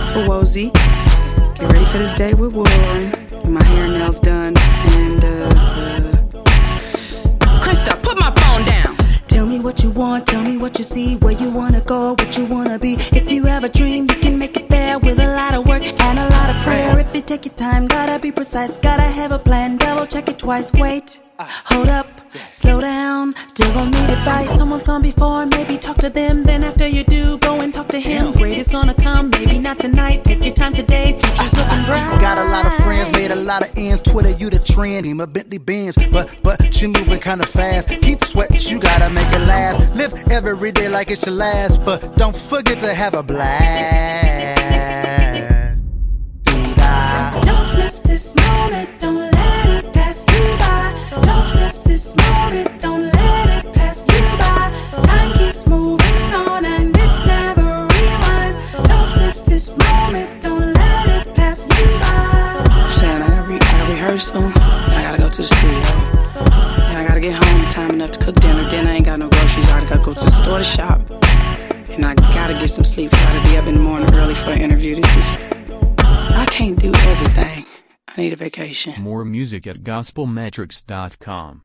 for Wozy. Get ready for this day with Warren. Get my hair and nails done. And, Krista, put my phone down. Tell me what you want, tell me what you see, where you wanna go, what you wanna be. If you have a dream, you can make it there with a lot of work and a lot of prayer. If you take your time, gotta be precise, gotta have a plan, double check it twice. Wait, hold up, slow down, still gon' need advice. Someone's gone before, maybe talk to them. Then after you do, go and talk to him. Great is gonna come, maybe not tonight. Take your time today, future's looking bright. Got a lot of friends, made a lot of ends. Twitter, you the trend, him a Bentley Benz, but you moving kinda fast. Keep sweating, you gotta make it last. Live every day like it's your last, but don't forget to have a blast. Don't miss this moment, don't let it pass you by. Don't miss this moment, don't let it pass you by. Time keeps moving on and it never rewinds. Don't miss this moment, don't let it pass you by. Sam, I gotta rehearse, and I gotta go to the studio. Then I gotta get home in time enough to cook dinner. Then I ain't got no groceries, I gotta go to the store to shop. And I gotta get some sleep. I gotta be up in the morning early for an interview. I can't do everything. I need a vacation. More music at gospelmetrics.com.